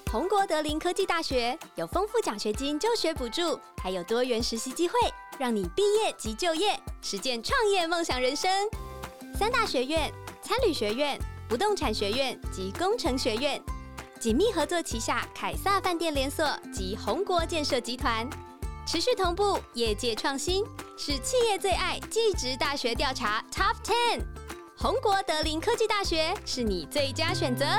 宏国德林科技大学有丰富奖学金、就学补助，还有多元实习机会，让你毕业即就业，实践创业梦想人生。三大学院、餐旅学院、不动产学院及工程学院紧密合作旗下凯撒饭店连锁及宏国建设集团，持续同步业界创新，是企业最爱技职大学调查 Top 10。宏国德林科技大学是你最佳选择。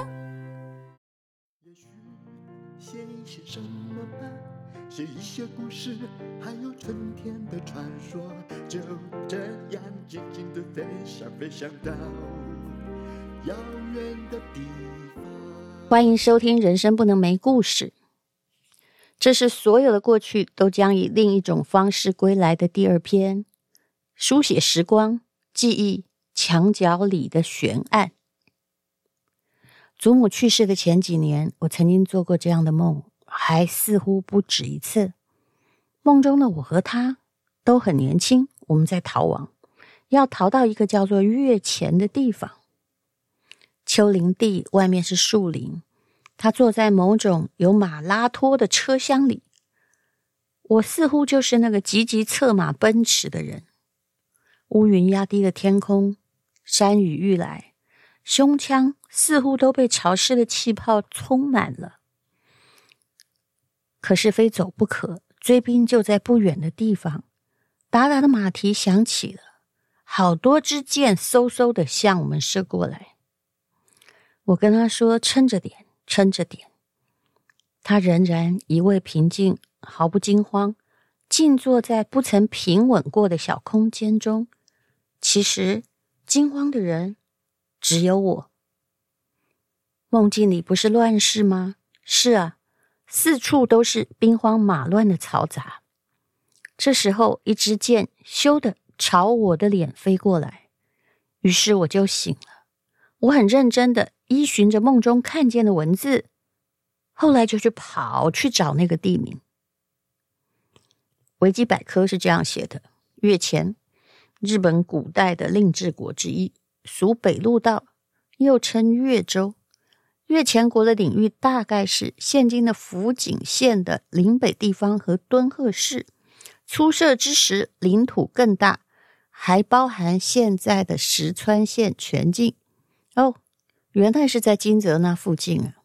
写一些什么吧，写一些故事，还有春天的传说，就这样静静的飞翔，飞翔到遥远的地方。 欢迎收听《人生不能没故事》，这是所有的过去都将以另一种方式归来的第二篇，书写时光、记忆墙角里的悬案。祖母去世的前几年，我曾经做过这样的梦，还似乎不止一次。梦中的我和她都很年轻，我们在逃亡，要逃到一个叫做月前的地方。丘陵地外面是树林，她坐在某种有马拉托的车厢里，我似乎就是那个急急策马奔驰的人。乌云压低了天空，山雨欲来，胸腔似乎都被潮湿的气泡充满了。可是非走不可，追兵就在不远的地方。达达的马蹄响起了，好多支箭嗖嗖地向我们射过来。我跟他说撑着点，撑着点。他仍然一味平静，毫不惊慌，静坐在不曾平稳过的小空间中。其实惊慌的人只有我。梦境里不是乱世吗？是啊，四处都是兵荒马乱的嘈杂。这时候一支箭咻地朝我的脸飞过来，于是我就醒了。我很认真地依循着梦中看见的文字，后来就跑去找那个地名。维基百科是这样写的：月前，日本古代的令制国之一，属北陆道，又称越州。越前国的领域大概是现今的福井县的林北地方和敦贺市，初设之时领土更大，还包含现在的石川县全境。哦，原来是在金泽那附近啊。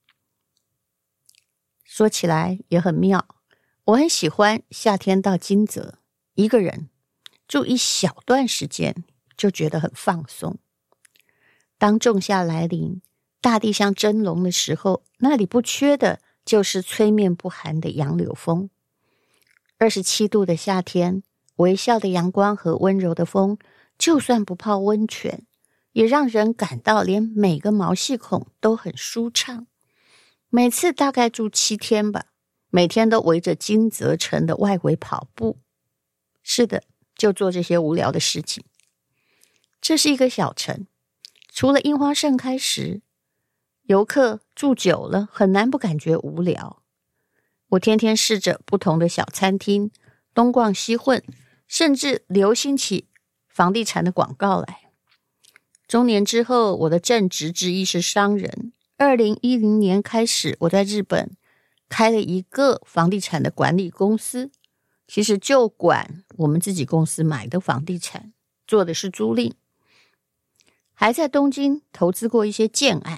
说起来也很妙，我很喜欢夏天到金泽，一个人住一小段时间就觉得很放松。当仲夏来临，大地像蒸笼的时候，那里不缺的就是吹面不寒的杨柳风。27度的夏天，微笑的阳光和温柔的风，就算不泡温泉，也让人感到连每个毛细孔都很舒畅。每次大概住7天吧，每天都围着金泽城的外围跑步。是的，就做这些无聊的事情。这是一个小城，除了樱花盛开时，游客住久了很难不感觉无聊。我天天试着不同的小餐厅，东逛西混，甚至流行起房地产的广告来。中年之后，我的正职之一是商人。2010年开始，我在日本开了一个房地产的管理公司，其实就管我们自己公司买的房地产，做的是租赁。还在东京投资过一些建案。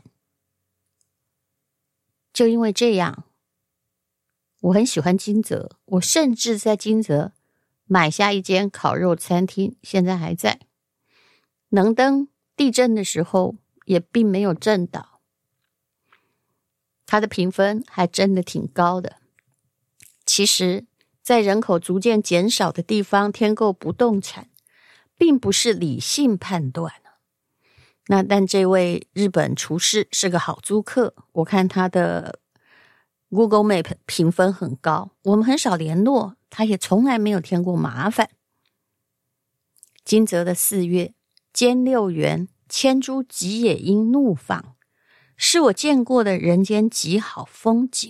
就因为这样，我很喜欢金泽，我甚至在金泽买下一间烤肉餐厅，现在还在。能登地震的时候也并没有震倒，它的评分还真的挺高的。其实在人口逐渐减少的地方添购不动产并不是理性判断。但这位日本厨师是个好租客，我看他的 Google Map 评分很高，我们很少联络，他也从来没有添过麻烦。金泽的4月，兼六园千株吉野樱怒放，是我见过的人间极好风景。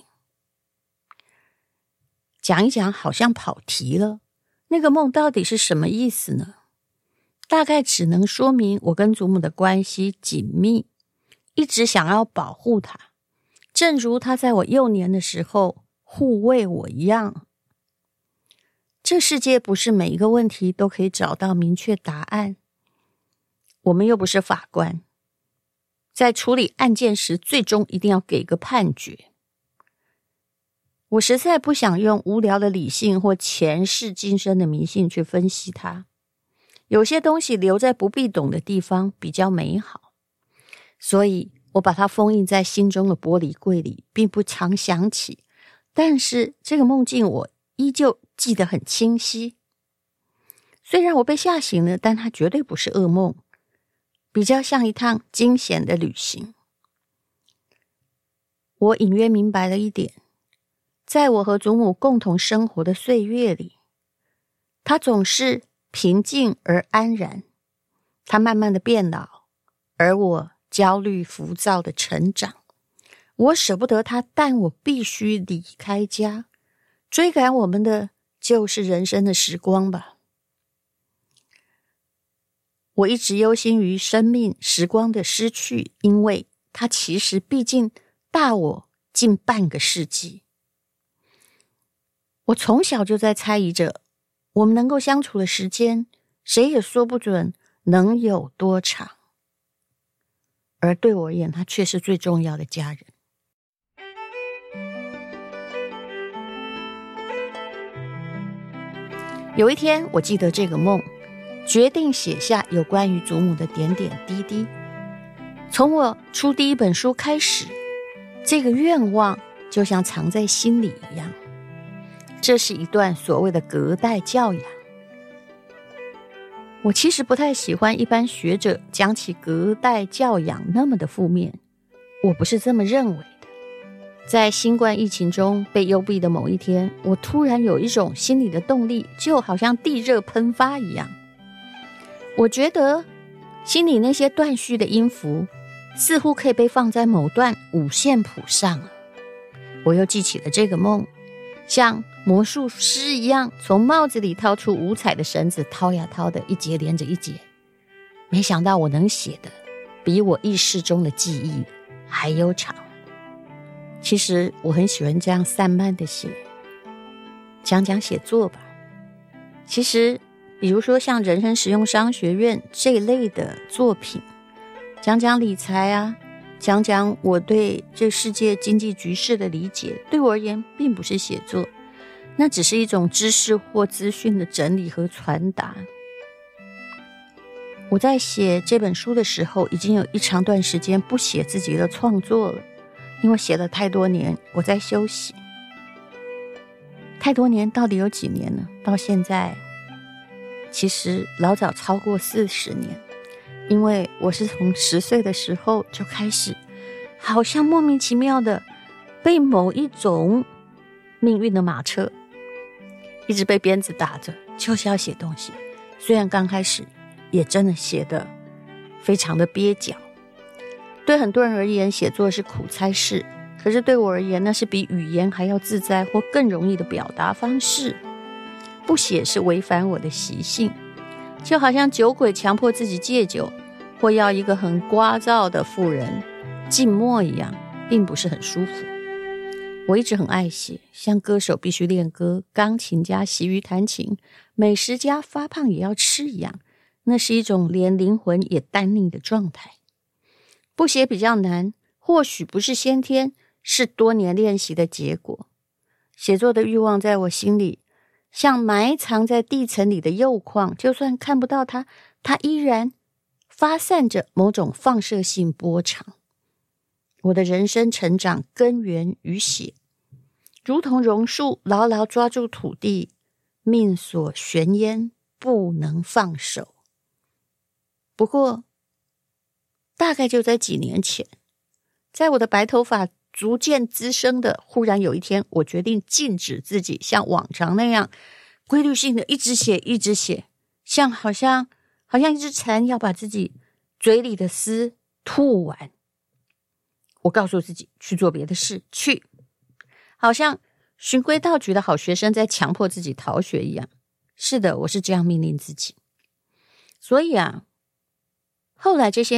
讲一讲好像跑题了，那个梦到底是什么意思呢？大概只能说明我跟祖母的关系紧密，一直想要保护她。 正如他在我幼年的时候护卫我一样。这世界不是每一个问题都可以找到明确答案，我们又不是法官，在处理案件时最终一定要给个判决。我实在不想用无聊的理性或前世今生的迷信去分析它，有些东西留在不必懂的地方比较美好，所以我把它封印在心中的玻璃柜里，并不常想起，但是这个梦境我依旧记得很清晰。虽然我被吓醒了，但它绝对不是噩梦，比较像一趟惊险的旅行。我隐约明白了一点，在我和祖母共同生活的岁月里，她总是平静而安然，她慢慢的变老，而我焦虑浮躁的成长。我舍不得她，但我必须离开家，追赶我们的就是人生的时光吧。我一直忧心于生命时光的失去，因为它其实毕竟大我近半个世纪。我从小就在猜疑着，我们能够相处的时间，谁也说不准能有多长。而对我而言，他却是最重要的家人。有一天，我记得这个梦，决定写下有关于祖母的点点滴滴。从我出第一本书开始，这个愿望就像藏在心里一样。这是一段所谓的隔代教养。我其实不太喜欢一般学者讲起隔代教养那么的负面，我不是这么认为的。在新冠疫情中被幽闭的某一天，我突然有一种心理的动力，就好像地热喷发一样。我觉得心里那些断续的音符似乎可以被放在某段五线谱上了。我又记起了这个梦，像魔术师一样从帽子里掏出五彩的绳子，掏呀掏的，一节连着一节。没想到我能写的比我意识中的记忆还悠长。其实我很喜欢这样散漫的写，讲讲写作吧。其实比如说像人生实用商学院这一类的作品，讲讲理财啊，讲讲我对这世界经济局势的理解，对我而言并不是写作，那只是一种知识或资讯的整理和传达。我在写这本书的时候，已经有一长段时间不写自己的创作了，因为写了太多年，我在休息。太多年到底有几年呢？到现在其实老早超过40年，因为我是从10岁的时候就开始，好像莫名其妙的被某一种命运的马车一直被鞭子打着，就是要写东西。虽然刚开始也真的写得非常的蹩脚，对很多人而言写作是苦差事，可是对我而言那是比语言还要自在或更容易的表达方式。不写是违反我的习性，就好像酒鬼强迫自己戒酒，或要一个很聒噪的妇人静默一样，并不是很舒服。我一直很爱写，像歌手必须练歌，钢琴家习于弹琴，美食家发胖也要吃一样，那是一种连灵魂也单宁的状态。不写比较难，或许不是先天，是多年练习的结果。写作的欲望在我心里像埋藏在地层里的铀矿，就算看不到它，它依然发散着某种放射性波长。我的人生成长根源于血，如同榕树牢牢抓住土地，命所悬焉，不能放手。不过大概就在几年前，在我的白头发逐渐滋生的忽然有一天，我决定禁止自己像往常那样规律性的一直写一直写，好像一只蝉要把自己嘴里的丝吐完。我告诉自己去做别的事，去，好像循规蹈矩的好学生在强迫自己逃学一样。是的，我是这样命令自己。所以后来这些年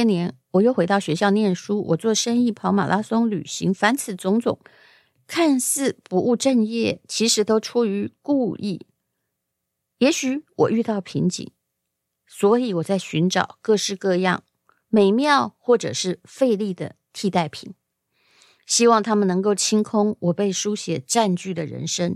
我又回到学校念书，我做生意、跑马拉松、旅行，凡此种种，看似不务正业，其实都出于故意。也许我遇到瓶颈，所以我在寻找各式各样美妙或者是费力的替代品，希望他们能够清空我被书写占据的人生。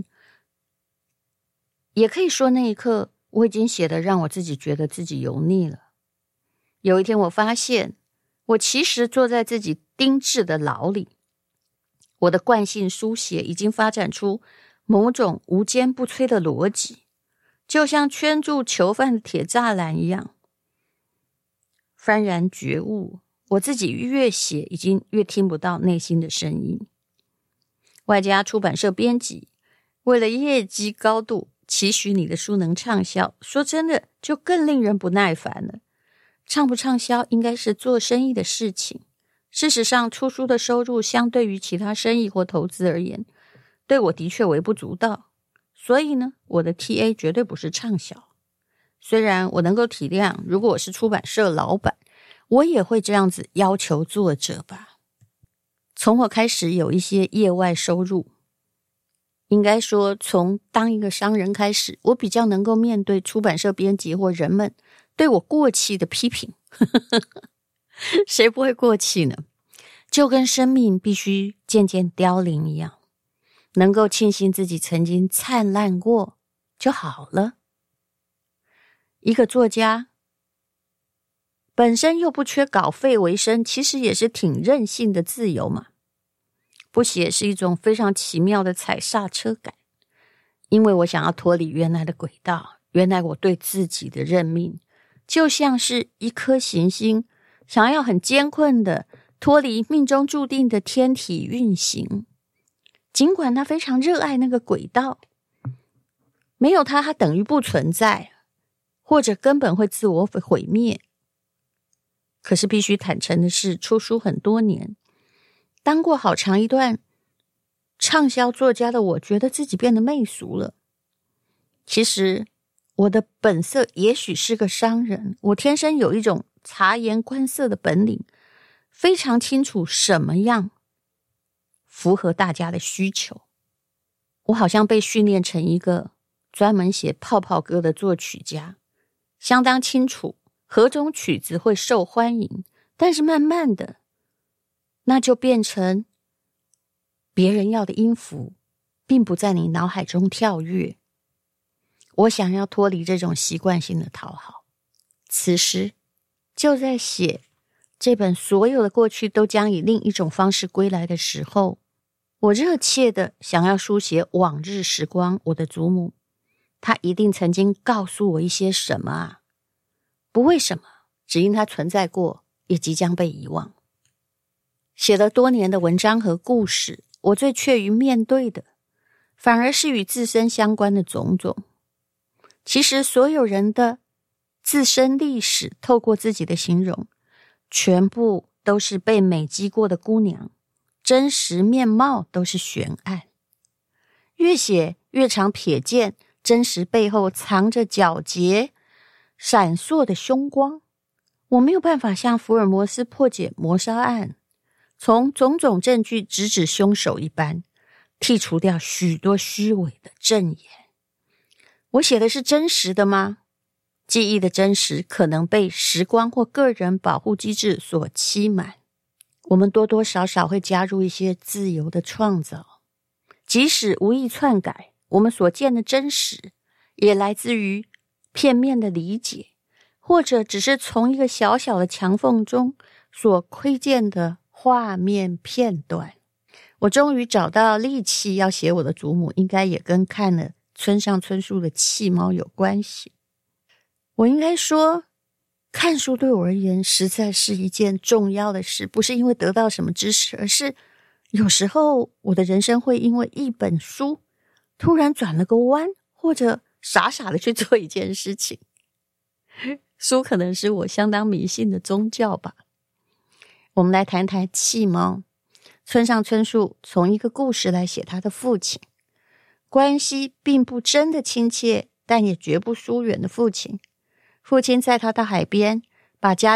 也可以说那一刻我已经写得让我自己觉得自己油腻了。有一天我发现我其实坐在自己钉制的牢里，我的惯性书写已经发展出某种无坚不摧的逻辑，就像圈住囚犯的铁栅栏一样。幡然觉悟，我自己越写已经越听不到内心的声音。外加出版社编辑为了业绩高度期许你的书能畅销，说真的就更令人不耐烦了。畅不畅销应该是做生意的事情，事实上出书的收入相对于其他生意或投资而言，对我的确微不足道。所以呢，我的 TA 绝对不是畅销。虽然我能够体谅，如果我是出版社老板，我也会这样子要求作者吧。从我开始有一些业外收入，应该说从当一个商人开始，我比较能够面对出版社编辑或人们对我过气的批评。谁不会过气呢？就跟生命必须渐渐凋零一样，能够庆幸自己曾经灿烂过就好了。一个作家本身又不缺稿费为生，其实也是挺任性的自由嘛。不写是一种非常奇妙的踩刹车感，因为我想要脱离原来的轨道，原来我对自己的认命就像是一颗行星，想要很艰困的脱离命中注定的天体运行。尽管他非常热爱那个轨道，没有它，它等于不存在，或者根本会自我毁灭。可是必须坦诚的是，出书很多年，当过好长一段畅销作家的我，觉得自己变得媚俗了。其实我的本色也许是个商人，我天生有一种察言观色的本领，非常清楚什么样符合大家的需求。我好像被训练成一个专门写泡泡歌的作曲家，相当清楚何种曲子会受欢迎，但是慢慢的那就变成别人要的音符并不在你脑海中跳跃。我想要脱离这种习惯性的讨好，此时就在写这本所有的过去都将以另一种方式归来的时候，我热切的想要书写往日时光。我的祖母，她一定曾经告诉我一些什么啊？不为什么，只因它存在过，也即将被遗忘。写了多年的文章和故事，我最怯于面对的，反而是与自身相关的种种。其实所有人的自身历史，透过自己的形容，全部都是被美肌过的姑娘，真实面貌都是悬案。越写越常瞥见真实背后藏着皎洁闪烁的凶光。我没有办法像福尔摩斯破解谋杀案，从种种证据直指凶手一般，剔除掉许多虚伪的证言。我写的是真实的吗？记忆的真实可能被时光或个人保护机制所欺瞒。我们多多少少会加入一些自由的创造，即使无意篡改，我们所见的真实也来自于片面的理解，或者只是从一个小小的墙缝中所窥见的画面片段。我终于找到力气要写我的祖母，应该也跟看了村上春树的《弃猫》有关系。我应该说，看书对我而言实在是一件重要的事，不是因为得到什么知识，而是有时候我的人生会因为一本书突然转了个弯，或者傻傻的去做一件事情。书可能是我相当迷信的宗教吧。我们来谈谈《弃猫》。村上春树从一个故事来写他的父亲，关系并不真的亲切，但也绝不疏远的父亲。父亲载他到海边，把家里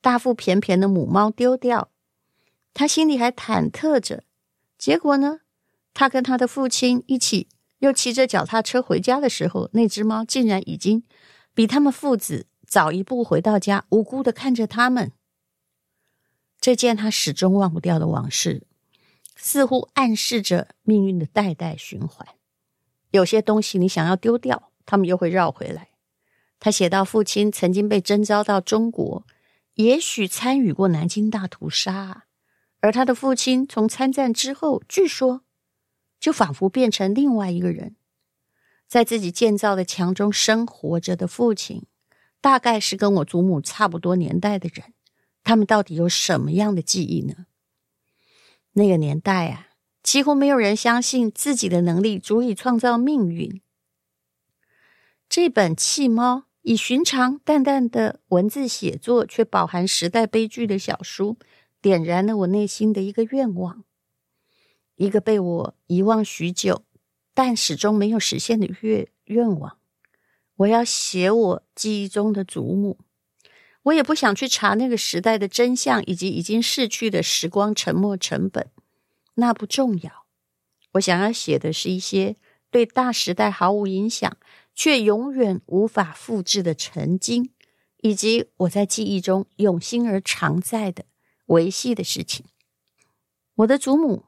大腹便便的母猫丢掉，他心里还忐忑着。结果呢，他跟他的父亲一起又骑着脚踏车回家的时候，那只猫竟然已经比他们父子早一步回到家，无辜地看着他们。这件他始终忘不掉的往事，似乎暗示着命运的代代循环。有些东西你想要丢掉，他们又会绕回来。他写到父亲曾经被征召到中国，也许参与过南京大屠杀，而他的父亲从参战之后，据说就仿佛变成另外一个人，在自己建造的墙中生活着的父亲，大概是跟我祖母差不多年代的人，他们到底有什么样的记忆呢？那个年代啊，几乎没有人相信自己的能力足以创造命运。这本《弃猫》以寻常淡淡的文字写作，却饱含时代悲剧的小书，点燃了我内心的一个愿望，一个被我遗忘许久但始终没有实现的愿望。我要写我记忆中的祖母。我也不想去查那个时代的真相，以及已经逝去的时光沉没成本，那不重要。我想要写的是一些对大时代毫无影响却永远无法复制的曾经，以及我在记忆中永新而常在的维系的事情。我的祖母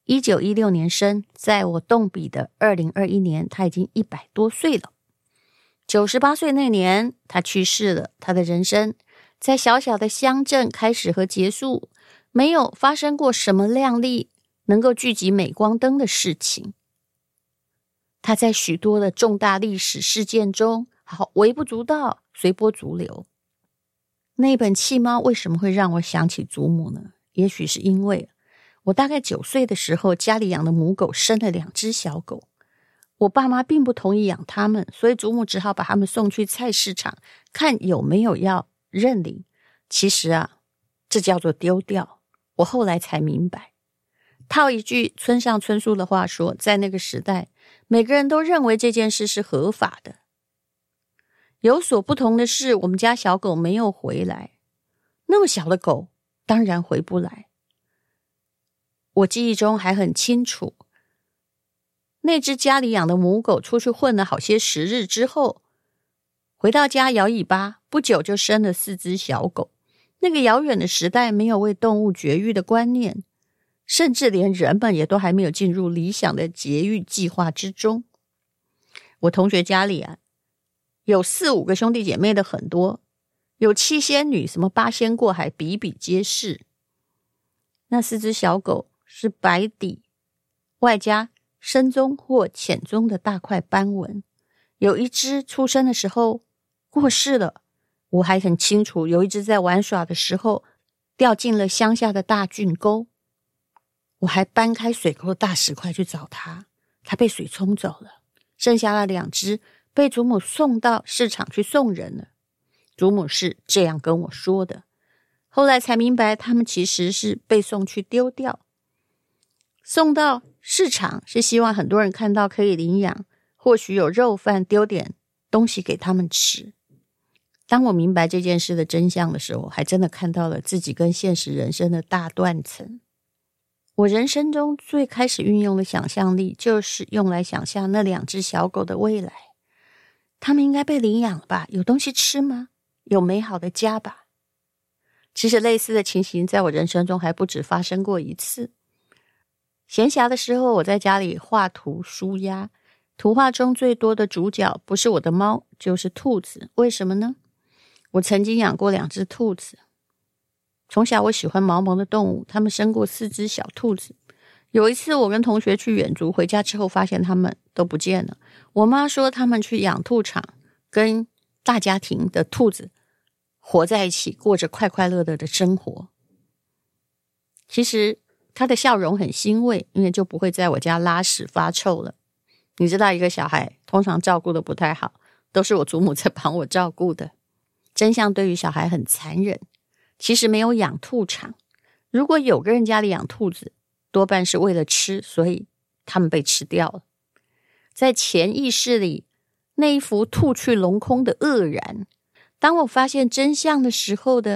1916年生，在我动笔的2021年，她已经100多岁了。98岁那年，她去世了。她的人生在小小的乡镇开始和结束，没有发生过什么亮丽能够聚集镁光灯的事情。他在许多的重大历史事件中微不足道，随波逐流。那本《弃猫》为什么会让我想起祖母呢？也许是因为我大概9岁的时候，家里养的母狗生了2只小狗，我爸妈并不同意养它们，所以祖母只好把它们送去菜市场，看有没有要认领。其实啊，这叫做丢掉。我后来才明白，套一句村上春树的话说，在那个时代，每个人都认为这件事是合法的。有所不同的是，我们家小狗没有回来。那么小的狗当然回不来。我记忆中还很清楚，那只家里养的母狗出去混了好些时日之后，回到家摇尾巴，不久就生了4只小狗。那个遥远的时代没有为动物绝育的观念，甚至连人们也都还没有进入理想的节育计划之中。我同学家里有4、5个兄弟姐妹的很多，有7仙女，什么8仙过海比比皆是。那4只小狗是白底外加深棕或浅棕的大块斑纹，有一只出生的时候过世了。我还很清楚，有一只在玩耍的时候掉进了乡下的大圳沟，我还搬开水沟的大石块去找它，它被水冲走了。剩下了2只被祖母送到市场去送人了。祖母是这样跟我说的，后来才明白，他们其实是被送去丢掉。送到市场是希望很多人看到可以领养，或许有肉贩丢点东西给他们吃。当我明白这件事的真相的时候，还真的看到了自己跟现实人生的大断层。我人生中最开始运用的想象力，就是用来想象那2只小狗的未来。它们应该被领养了吧？有东西吃吗？有美好的家吧？其实类似的情形在我人生中还不止发生过一次。闲暇的时候，我在家里画图舒压，图画中最多的主角不是我的猫，就是兔子。为什么呢？我曾经养过2只兔子。从小我喜欢毛毛的动物，它们生过4只小兔子。有一次我跟同学去远足，回家之后发现它们都不见了。我妈说他们去养兔场，跟大家庭的兔子活在一起，过着快快乐乐的生活。其实她的笑容很欣慰，因为就不会在我家拉屎发臭了。你知道，一个小孩通常照顾的不太好，都是我祖母在帮我照顾的。真相对于小孩很残忍，其实没有养兔场。如果有个人家里养兔子，多半是为了吃，所以他们被吃掉了。在潜意识里，那一幅兔去龙空的愕然，当我发现真相的时候的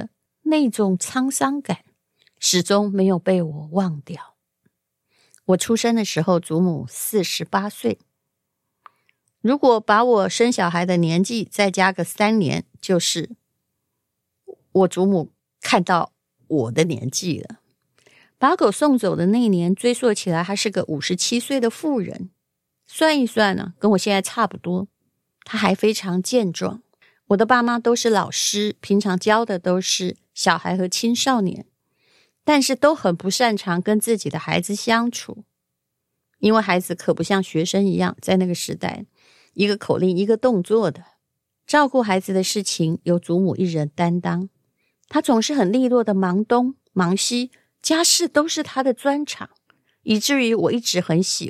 那种沧桑感始终没有被我忘掉。我出生的时候，祖母48岁。如果把我生小孩的年纪再加个3年，就是我祖母看到我的年纪了。把狗送走的那年，追溯起来还是个57岁的妇人。算一算呢，跟我现在差不多。她还非常健壮。我的爸妈都是老师，平常教的都是小孩和青少年，但是都很不擅长跟自己的孩子相处。因为孩子可不像学生一样，在那个时代，一个口令一个动作的，照顾孩子的事情由祖母一人担当。她总是很利落的忙东忙西，家事都是她的专长，以至于我一直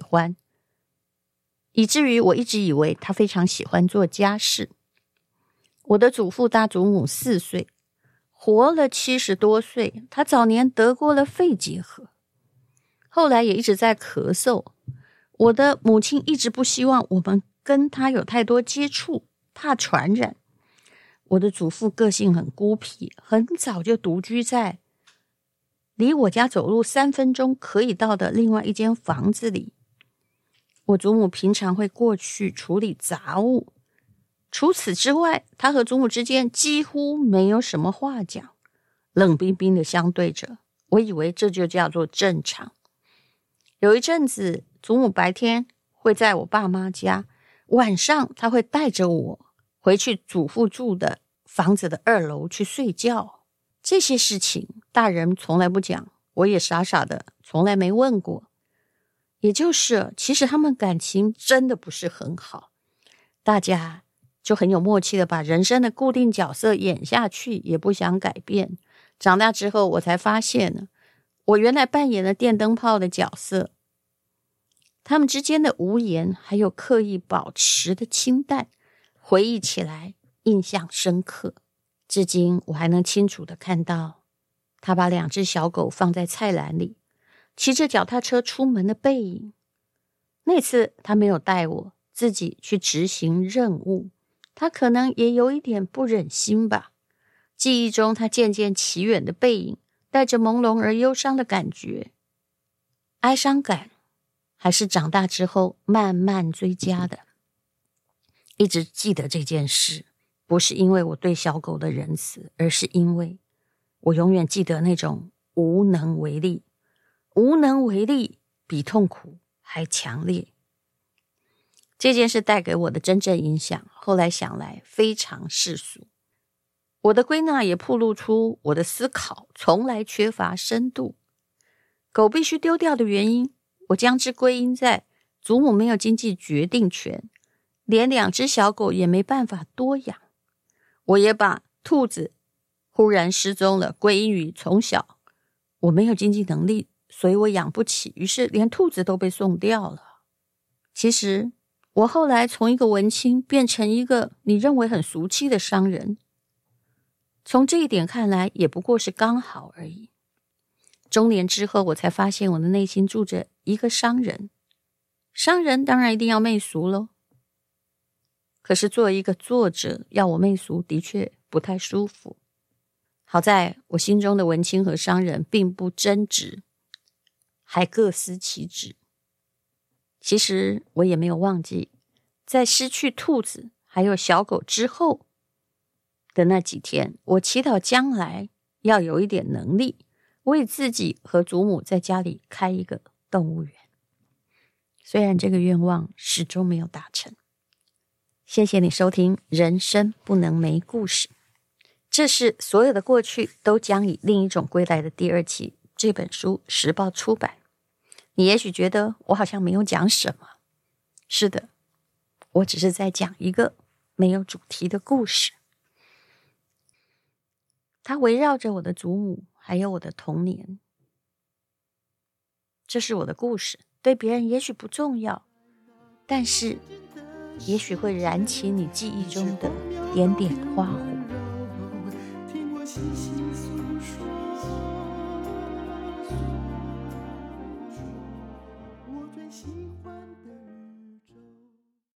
以为她非常喜欢做家事。我的祖父大祖母4岁，活了70多岁。她早年得过了肺结核，后来也一直在咳嗽。我的母亲一直不希望我们跟她有太多接触，怕传染。我的祖父个性很孤僻，很早就独居在离我家走路3分钟可以到的另外一间房子里。我祖母平常会过去处理杂物，除此之外，她和祖母之间几乎没有什么话讲，冷冰冰的相对着。我以为这就叫做正常。有一阵子，祖母白天会在我爸妈家，晚上她会带着我回去祖父住的房子的2楼去睡觉。这些事情大人从来不讲，我也傻傻的从来没问过。也就是其实他们感情真的不是很好，大家就很有默契的把人生的固定角色演下去，也不想改变。长大之后我才发现呢，我原来扮演了电灯泡的角色，他们之间的无言还有刻意保持的清淡，回忆起来印象深刻。至今我还能清楚的看到他把2只小狗放在菜篮里，骑着脚踏车出门的背影。那次他没有带我，自己去执行任务，他可能也有一点不忍心吧。记忆中他渐渐骑远的背影，带着朦胧而忧伤的感觉。哀伤感还是长大之后慢慢追加的。一直记得这件事，不是因为我对小狗的仁慈，而是因为我永远记得那种无能为力。无能为力比痛苦还强烈。这件事带给我的真正影响，后来想来非常世俗。我的归纳也暴露出我的思考从来缺乏深度。狗必须丢掉的原因，我将之归因在祖母没有经济决定权，连2只小狗也没办法多养。我也把兔子忽然失踪了归因于从小我没有经济能力，所以我养不起，于是连兔子都被送掉了。其实我后来从一个文青变成一个你认为很俗气的商人，从这一点看来也不过是刚好而已。中年之后，我才发现我的内心住着一个商人。商人当然一定要媚俗咯，可是作为一个作者，要我媚俗的确不太舒服。好在我心中的文青和商人并不争执，还各司其职。其实我也没有忘记，在失去兔子还有小狗之后的那几天，我祈祷将来要有一点能力，为自己和祖母在家里开一个动物园。虽然这个愿望始终没有达成。谢谢你收听《人生不能没故事》，这是所有的过去都将以另一种归来的第2期。这本书时报出版。你也许觉得我好像没有讲什么，是的，我只是在讲一个没有主题的故事。它围绕着我的祖母还有我的童年。这是我的故事，对别人也许不重要，但是也许会燃起你记忆中的点点花火。 听我细细